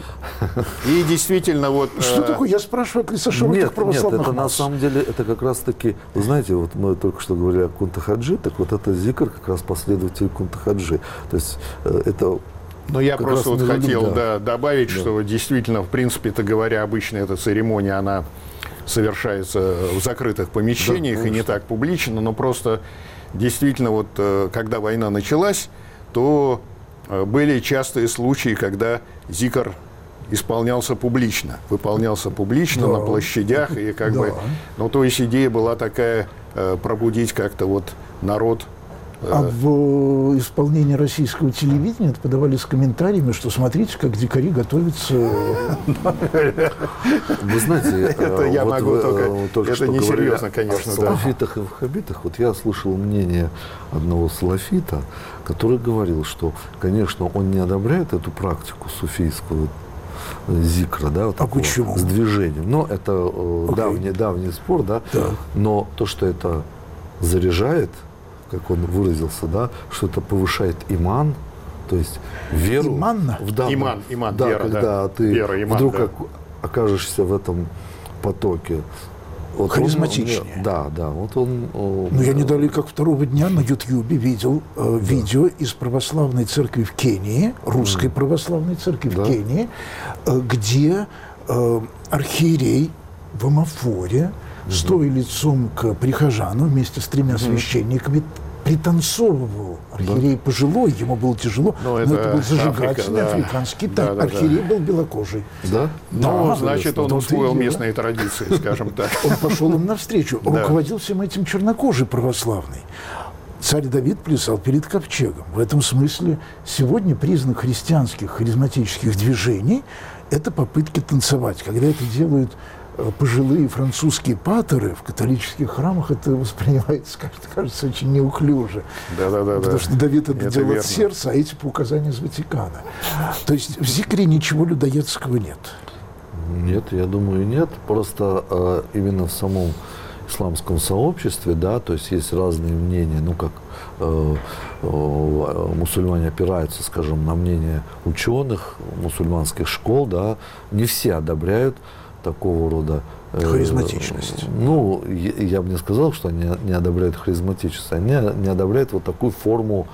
И действительно вот... Что э... такое? Я спрашиваю, как нет, православных нет, это масс. на самом деле, это как раз-таки, вы знаете, вот мы только что говорили о Кунтахаджи, так вот это зикр как раз последователь Кунтахаджи. То есть это... Но я как просто вот хотел да. Да, добавить, да. что действительно, в принципе-то говоря, обычно эта церемония, она совершается в закрытых помещениях да, и не так публично, но просто действительно вот когда война началась, то были частые случаи, когда зикр исполнялся публично, выполнялся публично да. на площадях, и как да. бы, ну то есть идея была такая, пробудить как-то вот народ. А в исполнении российского телевидения это подавали с комментариями, что смотрите, как дикари готовятся. Вы знаете, это я могу только, это несерьезно, конечно. О салафитах и ваххабитах. Вот я слышал мнение одного салафита, который говорил, что, конечно, он не одобряет эту практику суфийскую, зикра, да, вот а такого, почему? С движением. Но это okay. давний, давний спор, да? да. Но то, что это заряжает, как он выразился, да, что это повышает иман, то есть веру. Иман? В данном, иман, иман, да, вера, когда да. ты вера, иман, вдруг да. окажешься в этом потоке. Вот харизматичнее. Он, да, да. Вот он, ну, я не далее, как второго дня на Ютьюбе видел э, да. видео из православной церкви в Кении, русской mm. православной церкви да. в Кении, э, где э, архиерей в амафоре, mm-hmm. стоя лицом к прихожанам вместе с тремя mm-hmm. священниками, пританцовывал. Архиерей да. пожилой, ему было тяжело, но, но это, это был зажигательный Африка, африканский да. танец. Да, да, архиерей да. был белокожий. Да? Ну, да, значит, он усвоил местные традиции, скажем так. Он пошел им навстречу. Руководил всем этим чернокожий православный. Царь Давид плясал перед ковчегом. В этом смысле сегодня признак христианских харизматических движений – это попытки танцевать. Когда это делают пожилые французские патеры в католических храмах, это воспринимается, кажется, кажется очень неуклюже. Да, да, да, потому да. что Давид это, это делает верно. От сердца, а эти по указанию из Ватикана. То есть в зикре ничего людоедского нет. Нет, я думаю, нет. Просто э, именно в самом исламском сообществе, да, то есть есть разные мнения, ну как э, э, мусульмане опираются, скажем, на мнение ученых, мусульманских школ, да, не все одобряют такого рода э, харизматичность. Ну, я, я бы не сказал, что они не одобряют харизматичность, они не одобряют вот такую форму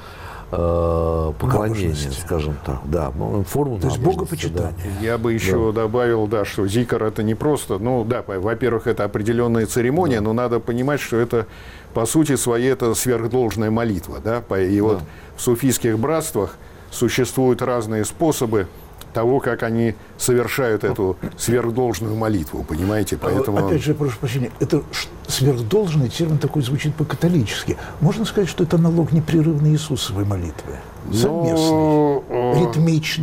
э, поклонения, скажем так, да, форму. То есть богопочитание. Да. Я бы еще да. добавил, да, что зикр это не просто, ну да, во-первых, это определенная церемония, да. но надо понимать, что это по сути своей это сверхдолжная молитва, да, и да. вот в суфийских братствах существуют разные способы того, как они совершают эту сверхдолжную молитву, понимаете? Поэтому... Опять же, я прошу прощения, это сверхдолжный термин такой звучит по-католически. Можно сказать, что это аналог непрерывной Иисусовой молитвы? Совместный, ну, ритмичный.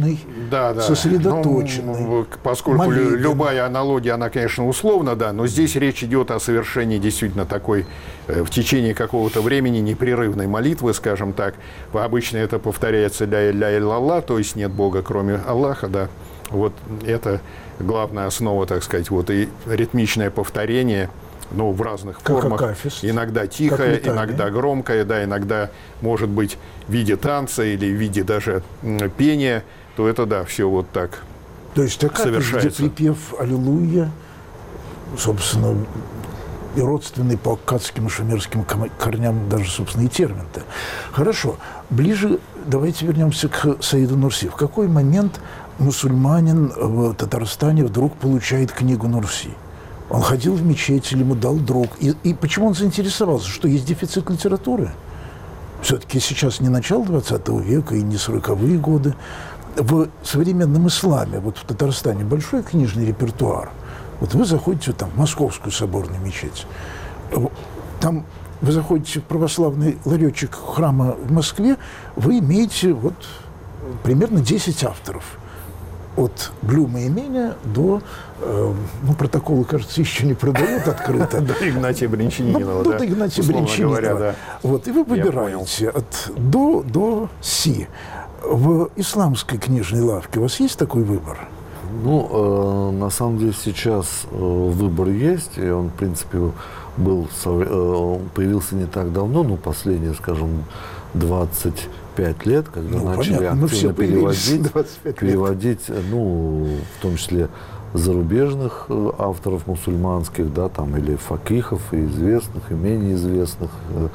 да, да. сосредоточенный. Ну, поскольку молитвенный. Любая аналогия, она, конечно, условна, да, но здесь речь идет о совершении действительно такой э, в течение какого-то времени непрерывной молитвы, скажем так. Обычно это повторяется ля иля илlallah, то есть нет Бога, кроме Аллаха, да. Вот это главная основа, так сказать, вот и ритмичное повторение, ну, в разных как формах. акафист, иногда тихое, иногда громкое, да, иногда, может быть, в виде танца или в виде даже м, пения, то это, да, все вот так. То есть акафист, где припев «Аллилуйя», собственно, и родственный по аккадским и шумерским корням даже, собственно, и термин-то. Хорошо. Ближе давайте вернемся к Саиду Нурси. В какой момент мусульманин в Татарстане вдруг получает книгу Нурси? Он ходил в мечеть или ему дал друг? И, и почему он заинтересовался? Что есть дефицит литературы? Все-таки сейчас не начало двадцатого века и не сороковые годы. В современном исламе, вот в Татарстане, большой книжный репертуар. Вот вы заходите там, в Московскую соборную мечеть. Там вы заходите в православный ларечек храма в Москве, вы имеете вот примерно десять авторов. От Блюма имения до, э, ну, протоколы, кажется, еще не продают открыто. До Игнатия Бринчанинова, да? До Игнатия Бринчанинова. Вот, и вы выбираете от до до си. В исламской книжной лавке у вас есть такой выбор? Ну, э, на самом деле сейчас э, выбор есть, и он, в принципе, был, э, появился не так давно, ну, последние, скажем, двадцать пять лет, когда ну, начали понятно, активно переводить, переводить, ну, в том числе зарубежных авторов мусульманских, да, там, или факихов, и известных, и менее известных.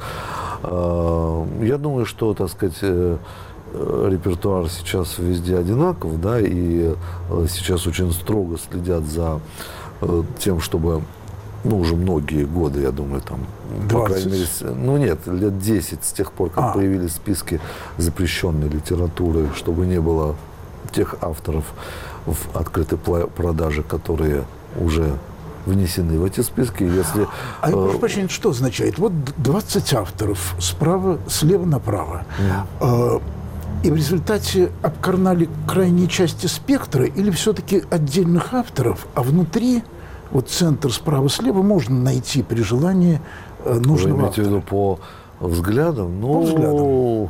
Я думаю, что, так сказать, репертуар сейчас везде одинаков, да, и сейчас очень строго следят за тем, чтобы, ну, уже многие годы, я думаю, там, двадцать? По крайней мере, ну, нет, лет десять с тех пор, как а. появились списки запрещенной литературы, чтобы не было тех авторов в открытой продаже, которые уже внесены в эти списки. Если, а я прошу прощения, что означает? Вот двадцать авторов справа, слева направо. Mm. И в результате обкарнали крайние части спектра или все-таки отдельных авторов, а внутри, вот центр справа-слева, можно найти при желании нужного Вы имеете в виду по взглядам? Ну... По взглядам.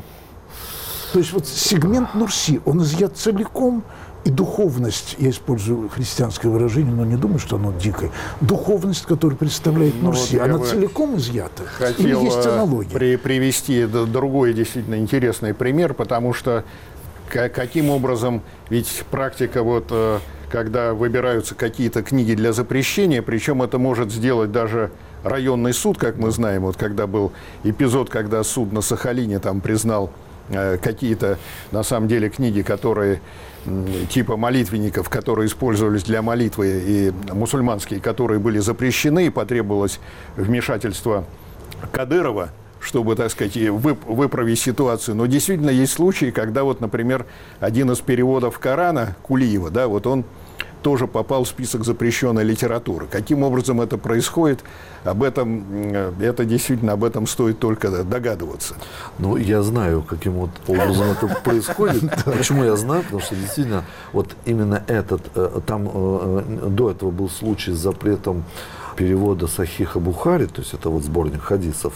То есть вот сегмент Нурси, он изъят целиком, и духовность, я использую христианское выражение, но не думаю, что оно дикое, духовность, которую представляет ну, Нурси, вот она целиком изъята? Хотел или есть аналогия? При, привести другой действительно интересный пример, потому что каким образом, ведь практика вот, когда выбираются какие-то книги для запрещения, причем это может сделать даже районный суд, как мы знаем, вот когда был эпизод, когда суд на Сахалине там признал какие-то, на самом деле, книги, которые типа молитвенников, которые использовались для молитвы, и мусульманские, которые были запрещены, и потребовалось вмешательство Кадырова, чтобы, так сказать, выправить ситуацию. Но действительно есть случаи, когда, вот, например, один из переводов Корана, Кулиева, да, вот он тоже попал в список запрещенной литературы. Каким образом это происходит, об этом, это действительно, об этом стоит только догадываться. Ну, я знаю, каким вот образом это происходит. Почему я знаю? Потому что действительно, вот именно этот, там до этого был случай с запретом перевода Сахиха Бухари, то есть это вот сборник хадисов.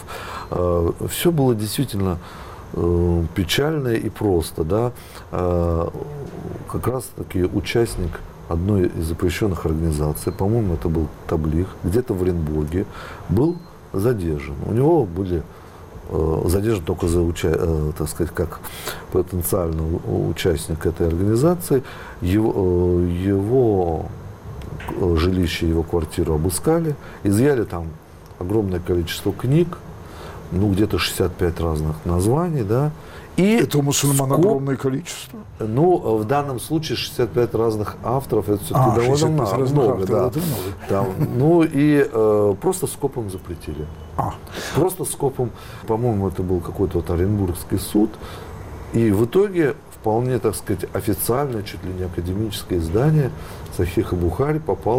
Все было действительно печально и просто, да. Как раз таки участник одной из запрещенных организаций, по-моему, это был Таблих, где-то в Оренбурге, был задержан. У него были э, задержан только за уча, э, так сказать, как потенциальный участник этой организации. Его, э, его жилище, его квартиру обыскали, изъяли там огромное количество книг, ну, где-то шестьдесят пять разных названий, да. И это у мусульман скоп... огромное количество. Ну, в данном случае шестьдесят пять разных авторов, это все-таки а, довольно много. много, да. много. Там, ну и э, просто скопом запретили. А. Просто скопом, по-моему, это был какой-то вот Оренбургский суд. И в итоге вполне, так сказать, официальное, чуть ли не академическое издание Сахиха Бухари попало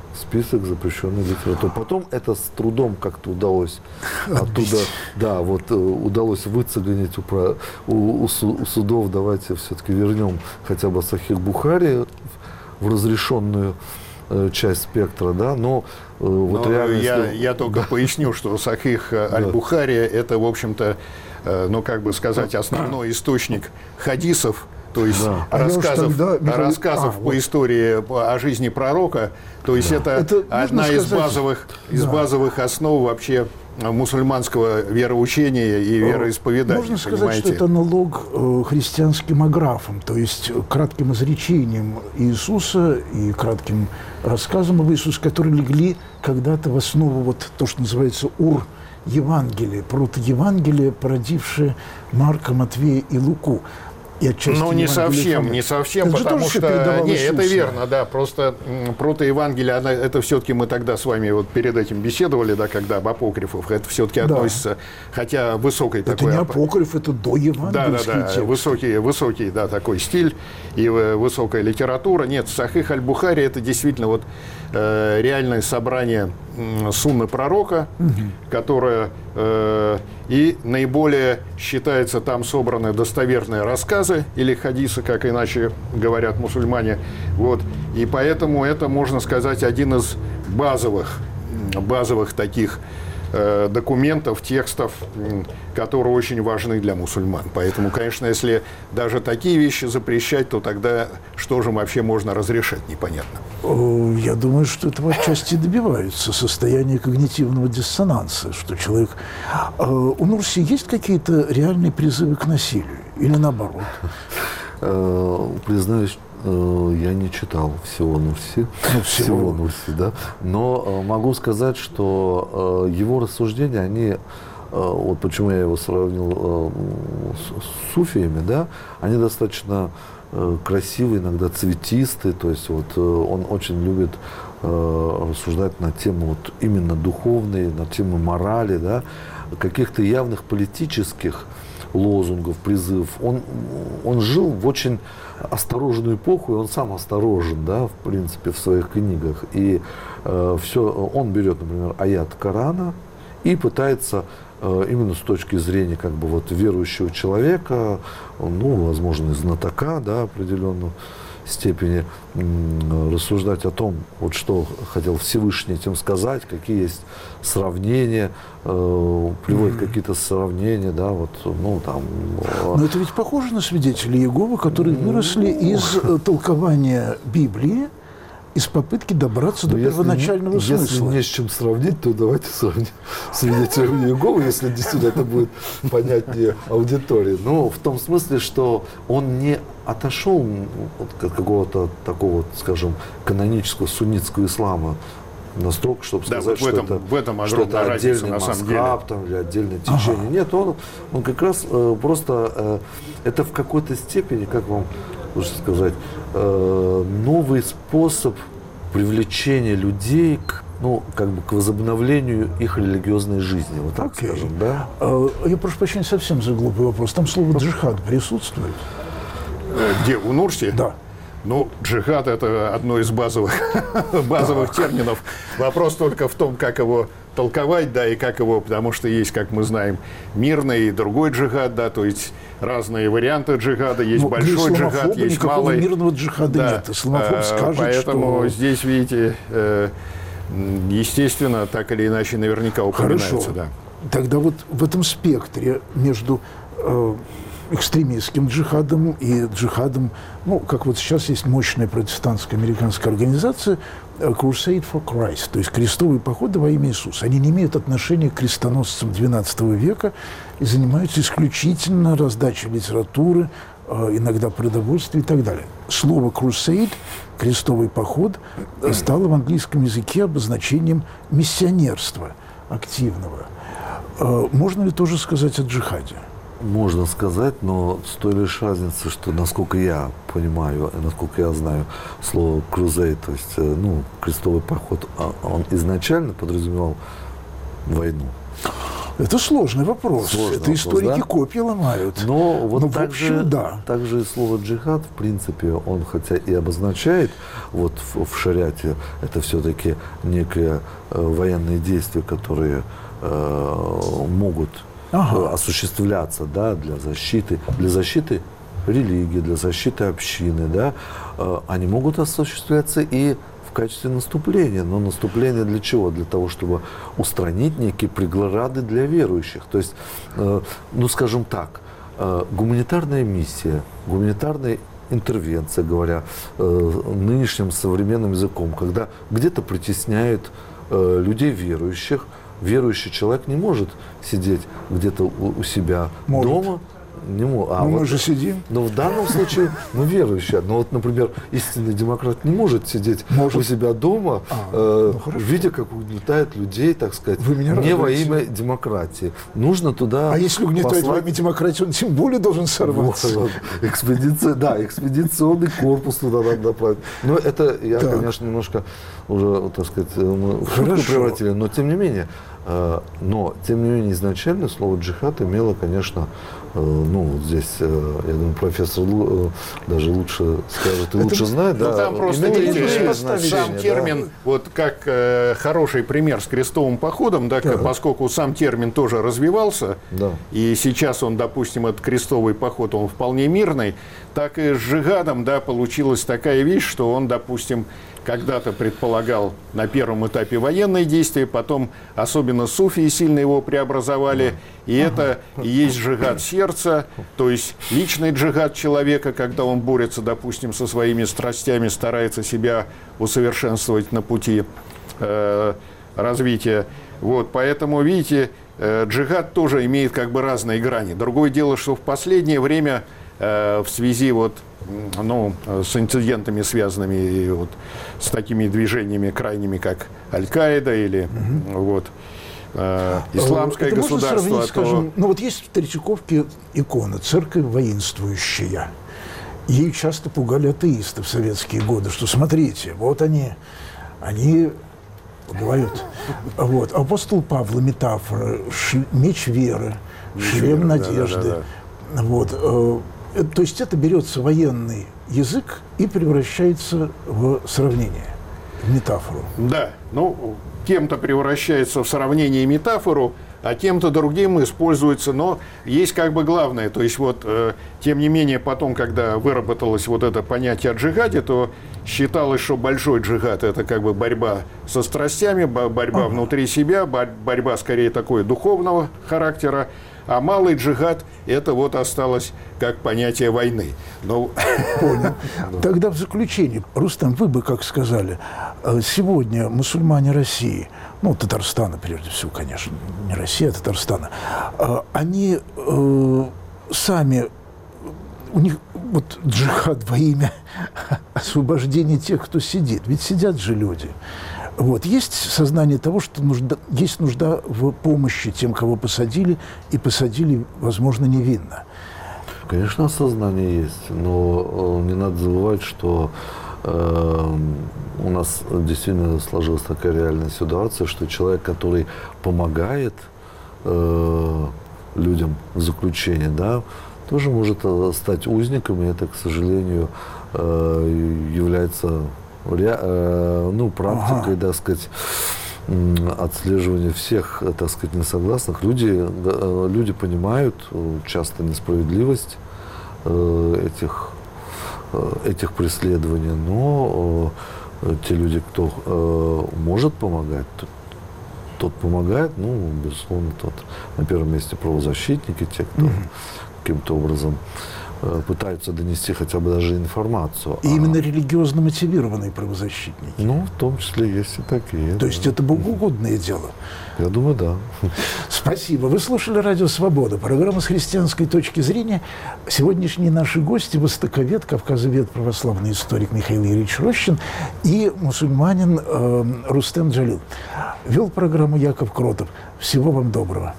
список запрещенной литературы. Потом это с трудом как-то удалось оттуда, да, вот удалось выцегонить у, у, у судов. Давайте все-таки вернем хотя бы Сахих Бухари в разрешенную э, часть спектра, да, но э, вот но реально... Я, если... я только да. поясню, что Сахих аль-Бухари это, в общем-то, э, ну, как бы сказать, основной источник хадисов, то есть да. рассказов, тогда, Михаил... рассказов а, по вот. истории о жизни пророка. То есть да. это, это одна из базовых, из да. базовых основ вообще мусульманского вероучения и вероисповедания. Можно сказать, понимаете? что это аналог э, христианским аграфам, то есть кратким изречением Иисуса и кратким рассказом об Иисусе, которые легли когда-то в основу вот то, что называется ур Евангелие, протоевангелие, породившее Марка, Матвея и Луку. Ну, не совсем, не совсем, это потому что... Не, это верно, да, просто протоевангелие, она, это все-таки мы тогда с вами вот перед этим беседовали, да, когда об апокрифах, это все-таки да. относится, хотя высокий это такой... Это не апокриф, это доевангельский да, да, да, высокий, высокий, да, такой стиль и высокая литература. Нет, Сахих аль-Бухари это действительно вот э, реальное собрание э, сунны пророка, угу. которое... Э, и наиболее считается там собраны достоверные рассказы или хадисы, как иначе говорят мусульмане. Вот. И поэтому это, можно сказать, один из базовых, базовых таких э, документов, текстов, э, которые очень важны для мусульман. Поэтому, конечно, если даже такие вещи запрещать, то тогда что же вообще можно разрешать, непонятно. Я думаю, что этого отчасти добиваются состояние когнитивного диссонанса, что человек... У Нурси есть какие-то реальные призывы к насилию? Или наоборот? Признаюсь, я не читал всего Нурси, ну, всего. всего Нурси, да. Но могу сказать, что его рассуждения, они... Вот почему я его сравнил с суфиями, да, они достаточно красивые, иногда цветистые, то есть вот он очень любит рассуждать на тему вот именно духовной, на тему морали, да, каких-то явных политических лозунгов, призывов. Он, он жил в очень осторожную эпоху, и он сам осторожен, да, в принципе, в своих книгах. И э, все, он берет, например, аят Корана и пытается именно с точки зрения как бы вот верующего человека, ну, возможно, знатока, да, определенной степени, рассуждать о том, вот что хотел Всевышний этим сказать, какие есть сравнения, э, приводят mm-hmm. какие-то сравнения, да, вот, ну, там... Но это ведь похоже на свидетелей Иеговы, которые выросли из толкования Библии, из попытки добраться до первоначального если, смысла. Если не с чем сравнить, то давайте сравним свидетелем Иеговы, если действительно это будет понятнее аудитории. Но в том смысле, что он не отошел от какого-то такого, скажем, канонического суннитского ислама настолько, чтобы да, сказать, вот в этом, что это, в этом что это разница, отдельный на самом мазхаб там, или отдельное течение. Ага. Нет, он, он как раз э, просто э, это в какой-то степени, как вам лучше сказать, э, новый способ привлечения людей к, ну, как бы к возобновлению их религиозной жизни, вот так okay. скажем, да? Uh, я прошу прощения, совсем за глупый вопрос. Там слово джихад присутствует? Где, у Нурси? Да. Ну, джихад – это одно из базовых, базовых терминов. Вопрос только в том, как его толковать, да, и как его, потому что есть, как мы знаем, мирный и другой джихад, да, то есть разные варианты джихада, есть ну, большой джихад, есть малый. Мирного джихада да. нет, исламофоб скажет, поэтому что... здесь, видите, естественно, так или иначе, наверняка упоминается. Хорошо. Да. Тогда вот в этом спектре между э, экстремистским джихадом и джихадом, ну, как вот сейчас есть мощная протестантская американская организация Crusade for Christ, то есть крестовые походы во имя Иисуса. Они не имеют отношения к крестоносцам двенадцатого века и занимаются исключительно раздачей литературы, иногда продовольствия и так далее. Слово «crusade», крестовый поход, стало в английском языке обозначением миссионерства активного. Можно ли тоже сказать о джихаде? Можно сказать, но с той лишь разницей, что, насколько я понимаю, насколько я знаю слово «crusade», то есть, ну, крестовый поход, он изначально подразумевал войну. Это сложный вопрос. Сложный Это вопрос, историки да? копья ломают. Но вот Ну, в также, общем, да. также и слово джихад, в принципе, он хотя и обозначает, вот в, в шариате, это все-таки некие э, военные действия, которые э, могут Ага. э, осуществляться, да, для защиты, для защиты религии, для защиты общины, да, э, они могут осуществляться и в качестве наступления. Но наступление для чего? Для того, чтобы устранить некие преграды для верующих. То есть, э, ну, скажем так, э, гуманитарная миссия, гуманитарная интервенция, говоря э, нынешним современным языком, когда где-то притесняют э, людей верующих, верующий человек не может сидеть где-то у, у себя Может. дома. Не мо- а Ну, мы вот- же сидим. но в данном случае мы верующие. Но вот, например, истинный демократ не может сидеть Может. у себя дома, А, э, ну, хорошо. видя, как угнетают людей, так сказать, Вы меня не во радуете. имя демократии. Нужно туда А если угнетает во послать- имя демократии, он тем более должен сорваться. Вот, экспедиция, да, экспедиционный корпус туда надо направить. Но это я, Так. конечно, немножко уже, так сказать, мы в шутку Хорошо. превратили, но тем не менее, э, но тем не менее изначально слово джихад имело, конечно, э, ну вот здесь, э, я думаю, профессор Лу- э, даже лучше скажет и лучше знает, Ну, да. там просто, имело видите, иное сам значение, да. термин, вот как э, хороший пример с крестовым походом, да, Так. поскольку сам термин тоже развивался, Да. и сейчас он, допустим, этот крестовый поход, он вполне мирный, так и с джихадом, да, получилась такая вещь, что он, допустим, когда-то предполагал на первом этапе военные действия, потом особенно суфии сильно его преобразовали, и это и есть джихад сердца, то есть личный джихад человека, когда он борется, допустим, со своими страстями, старается себя усовершенствовать на пути э, развития. Вот, поэтому, видите, э, джихад тоже имеет как бы разные грани. Другое дело, что в последнее время э, в связи вот, м, ну, с инцидентами, связанными и вот с такими движениями крайними, как Аль-Каида или вот, э, исламское Это можно государство, сравнить, то- скажем, ну вот есть в Третьяковке икона, церковь воинствующая. Ей часто пугали атеисты в советские годы, что смотрите, вот они, они убивают. Вот. Апостол Павла, метафора, ши- меч веры, шлем веры, надежды. да-да-да. Вот. э, э, То есть это берется военный язык и превращается в сравнение, в метафору. Да, ну, кем-то превращается в сравнение и метафору, а кем-то другим используется, но есть как бы главное, то есть вот, э, тем не менее, потом, когда выработалось вот это понятие о джихаде, то считалось, что большой джихад – это как бы борьба со страстями, бо- борьба Ага. внутри себя, бо- борьба скорее такой духовного характера, а малый джихад – это вот осталось как понятие войны. Ну, Понял. Тогда в заключение, Рустам, вы бы как сказали, э, сегодня мусульмане России, ну, Татарстана прежде всего, конечно, не Россия, а Татарстана, э, они э, сами, у них вот джихад во имя освобождения тех, кто сидит. Ведь сидят же люди. Вот. Есть сознание того, что нужда, есть нужда в помощи тем, кого посадили, и посадили, возможно, невинно. Конечно, осознание есть, но э, не надо забывать, что э, у нас действительно сложилась такая реальная ситуация, что человек, который помогает э, людям в заключении, да, тоже может э, стать узником, и это, к сожалению, э, является ре- э, ну, практикой, Ага. так сказать, м, отслеживания всех, так сказать, несогласных. Люди, э, люди понимают э, часто несправедливость э, этих, э, этих преследований, но э, те люди, кто э, может помогать, тот, тот помогает, ну, безусловно, тот на первом месте правозащитники, те, кто каким-то образом э, пытаются донести хотя бы даже информацию. И А- именно религиозно мотивированные правозащитники. Ну, в том числе есть и такие. То да. есть это богоугодное дело. Я думаю, да. Спасибо. Вы слушали «Радио Свобода», программа с христианской точки зрения. Сегодняшние наши гости – востоковед, кавказовед, православный историк Михаил Юрьевич Рощин и мусульманин э, Рустем Джалил. Вел программу Яков Кротов. Всего вам доброго.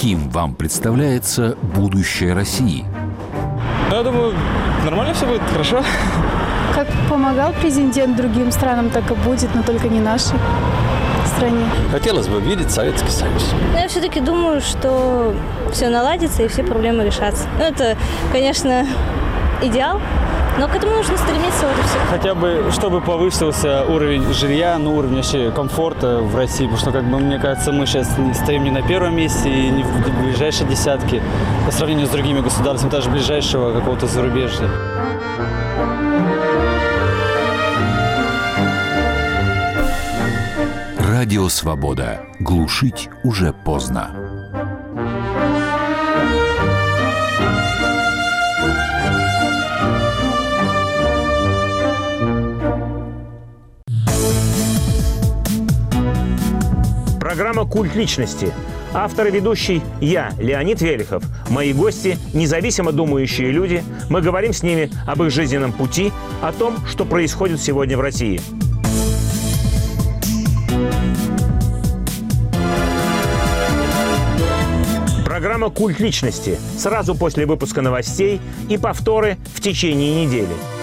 Каким вам представляется будущее России? Я думаю, нормально все будет, хорошо. Как помогал президент другим странам, так и будет, но только не нашей стране. Хотелось бы видеть Советский Союз. Но я все-таки думаю, что все наладится и все проблемы решатся. Ну, это, конечно, идеал, но к этому нужно стремиться, вот и все. Хотя бы, чтобы повысился уровень жилья, ну, уровень вообще комфорта в России, потому что, как бы, мне кажется, мы сейчас стоим не на первом месте и не в ближайшей десятке по сравнению с другими государствами, даже ближайшего какого-то зарубежья. Радио «Свобода». Глушить уже поздно. Программа «Культ личности». Автор и ведущий я, Леонид Велихов. Мои гости – независимо думающие люди. Мы говорим с ними об их жизненном пути, о том, что происходит сегодня в России. Программа «Культ личности» сразу после выпуска новостей и повторы в течение недели.